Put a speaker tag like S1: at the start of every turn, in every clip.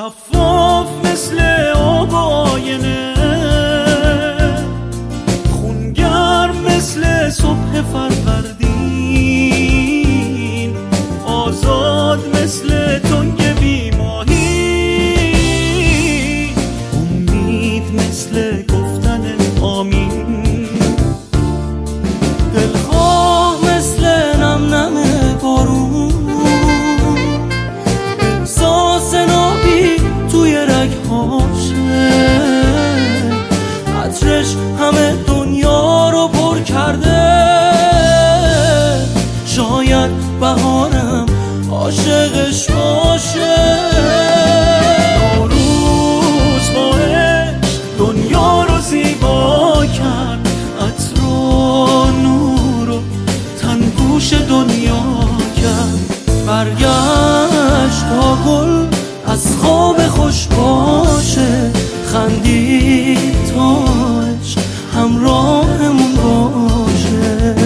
S1: شفاف مثل آب آینه، خونگرم مثل صبح فروردین، آزاد مثل تنگ بیماهی، امید مثل گفتن آمین، دلخواه مثل نم نم بارون، احساس نابی توی رگهاشه، عطرش همه دنیا رو پر کرده، شاید بهارم عاشقش باشه. نوروز با عشق دنیا رو زیبا کرد، عطر و نور و تنگوش دنیا کرد، برگشت تا گل از خواب خوش باشه، خندید تا عشق همراهمون باشه.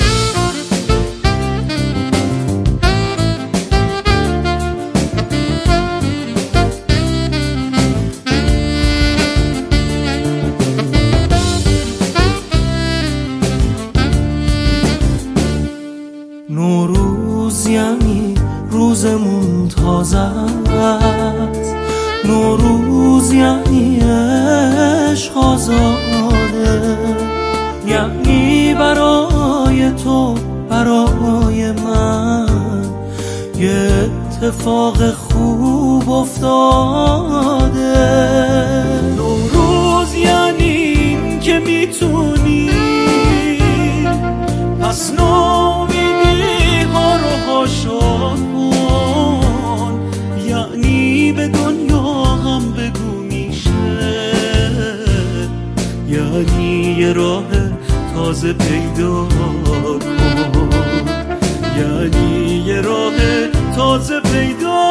S1: نوروز یعنی روزمون تازه است، نوروز یعنی عشق آزاده، یعنی برای تو برای من یه اتفاق خوب افتاده. نوروز یعنی این که میتونی پس ناامیدی ها رو هاشا کن، یعنی به دنیا هم بگو میشه، یعنی یه راه تازه پیدا کن، یعنی یه راه تازه پیدا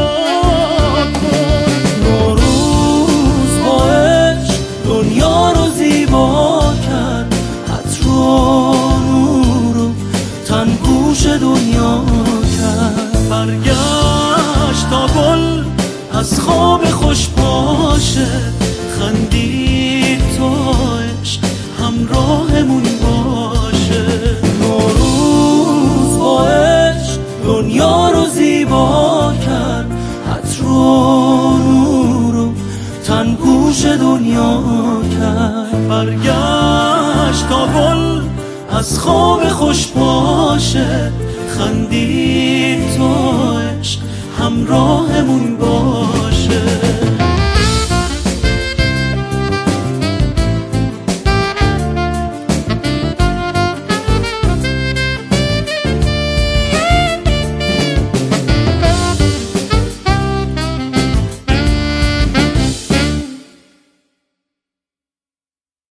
S1: کن. نوروز با عشق دنیا رو زیبا کرد، عطر و نور و تنگوش دنیا کرد، برگشت تا گل از خواب خوش باشه، خندید تا عشق همراهمون باشه. نوروز با عشق دنیا رو زیبا کرد، عطر و نور و تنگوش دنیا کرد، برگشت تا گل از خواب خوش باشه، خندید تا عشق همراهمون باشه.